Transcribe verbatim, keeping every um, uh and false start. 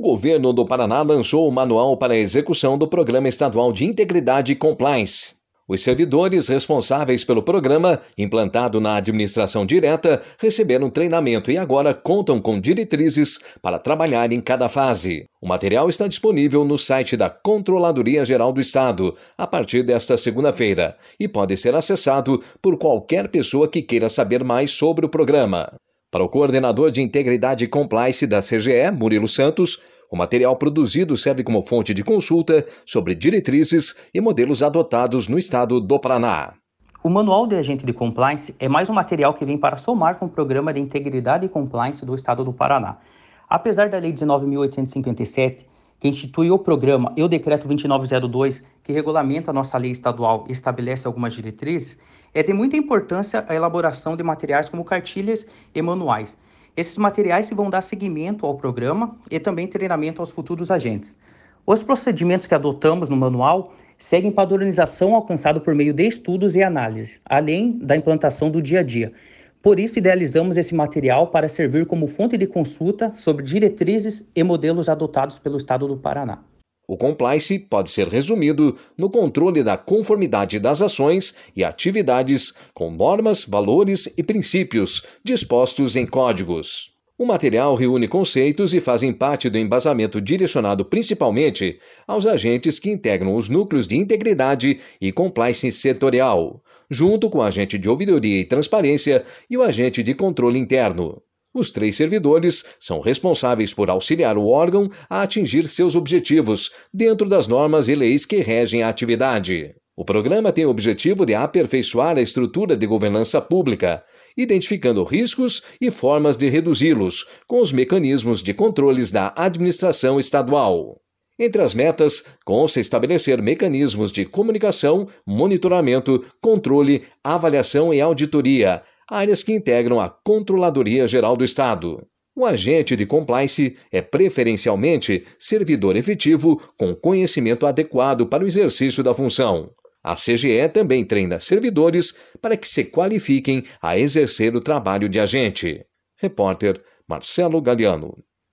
governo do Paraná lançou o manual para a execução do Programa Estadual de Integridade e Compliance. Os servidores responsáveis pelo programa, implantado na administração direta, receberam treinamento e agora contam com diretrizes para trabalhar em cada fase. O material está disponível no site da Controladoria Geral do Estado a partir desta segunda-feira e pode ser acessado por qualquer pessoa que queira saber mais sobre o programa. Para o coordenador de Integridade e Compliance da C G E, Murilo Santos, o material produzido serve como fonte de consulta sobre diretrizes e modelos adotados no estado do Paraná. O Manual de Agente de Compliance é mais um material que vem para somar com o Programa de Integridade e Compliance do estado do Paraná. Apesar da Lei dezenove mil oitocentos e cinquenta e sete, que institui o programa, e o Decreto vinte e nove zero dois, que regulamenta a nossa lei estadual e estabelece algumas diretrizes, é de muita importância a elaboração de materiais como cartilhas e manuais. Esses materiais vão dar seguimento ao programa e também treinamento aos futuros agentes. Os procedimentos que adotamos no manual seguem padronização alcançada por meio de estudos e análises, além da implantação do dia a dia. Por isso, idealizamos esse material para servir como fonte de consulta sobre diretrizes e modelos adotados pelo Estado do Paraná. O compliance pode ser resumido no controle da conformidade das ações e atividades com normas, valores e princípios dispostos em códigos. O material reúne conceitos e fazem parte do embasamento direcionado principalmente aos agentes que integram os núcleos de integridade e compliance setorial, junto com o agente de ouvidoria e transparência e o agente de controle interno. Os três servidores são responsáveis por auxiliar o órgão a atingir seus objetivos dentro das normas e leis que regem a atividade. O programa tem o objetivo de aperfeiçoar a estrutura de governança pública, identificando riscos e formas de reduzi-los com os mecanismos de controles da administração estadual. Entre as metas, consta estabelecer mecanismos de comunicação, monitoramento, controle, avaliação e auditoria, áreas que integram a Controladoria Geral do Estado. O agente de compliance é preferencialmente servidor efetivo com conhecimento adequado para o exercício da função. A C G E também treina servidores para que se qualifiquem a exercer o trabalho de agente. Repórter Marcelo Galiano.